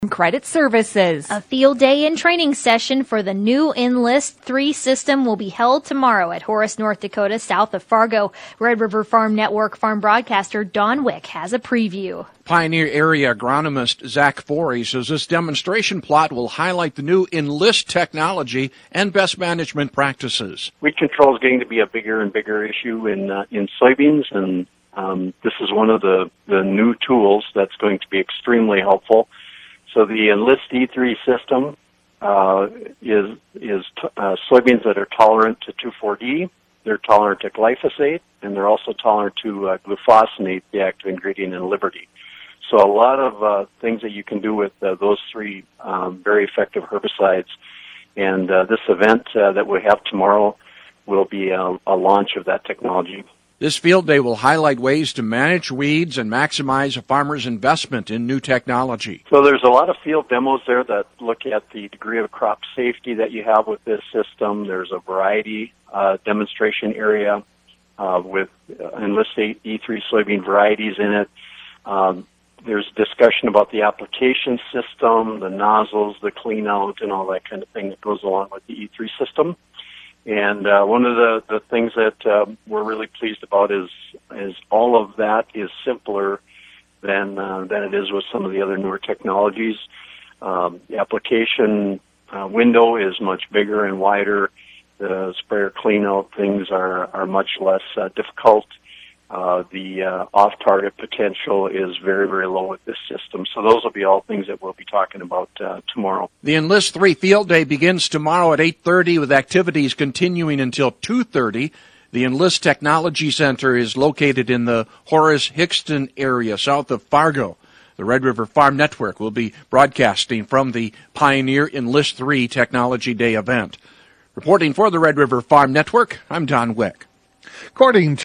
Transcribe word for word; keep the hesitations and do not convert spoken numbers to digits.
Credit Services. A field day and training session for the new Enlist three system will be held tomorrow at Horace, North Dakota, south of Fargo. Red River Farm Network farm broadcaster Don Wick has a preview. Pioneer area agronomist Zach Forey says this demonstration plot will highlight the new Enlist technology and best management practices. Weed control is getting to be a bigger and bigger issue in uh, in soybeans, and um, this is one of the, the new tools that's going to be extremely helpful. So the Enlist E three system uh, is is t- uh, soybeans that are tolerant to two four D, they're tolerant to glyphosate, and they're also tolerant to uh, glufosinate, the active ingredient in Liberty. So a lot of uh, things that you can do with uh, those three um, very effective herbicides. And uh, this event uh, that we have tomorrow will be a, a launch of that technology. This field day will highlight ways to manage weeds and maximize a farmer's investment in new technology. So there's a lot of field demos there that look at the degree of crop safety that you have with this system. There's a variety uh, demonstration area uh, with Enlist E three soybean varieties in it. Um, there's discussion about the application system, the nozzles, the clean out, and all that kind of thing that goes along with the E three system. And uh, one of the, the things that uh, we're really pleased about is is all of that is simpler than uh, than it is with some of the other newer technologies. Um, the application uh, window is much bigger and wider. The sprayer cleanout things are are much less uh, difficult. Uh, the uh, off-target potential is very, very low with this system. So those will be all things that we'll be talking about uh, tomorrow. The Enlist three Field Day begins tomorrow at eight thirty with activities continuing until two thirty. The Enlist Technology Center is located in the Horace-Hixton area south of Fargo. The Red River Farm Network will be broadcasting from the Pioneer Enlist three Technology Day event. Reporting for the Red River Farm Network, I'm Don Wick. According to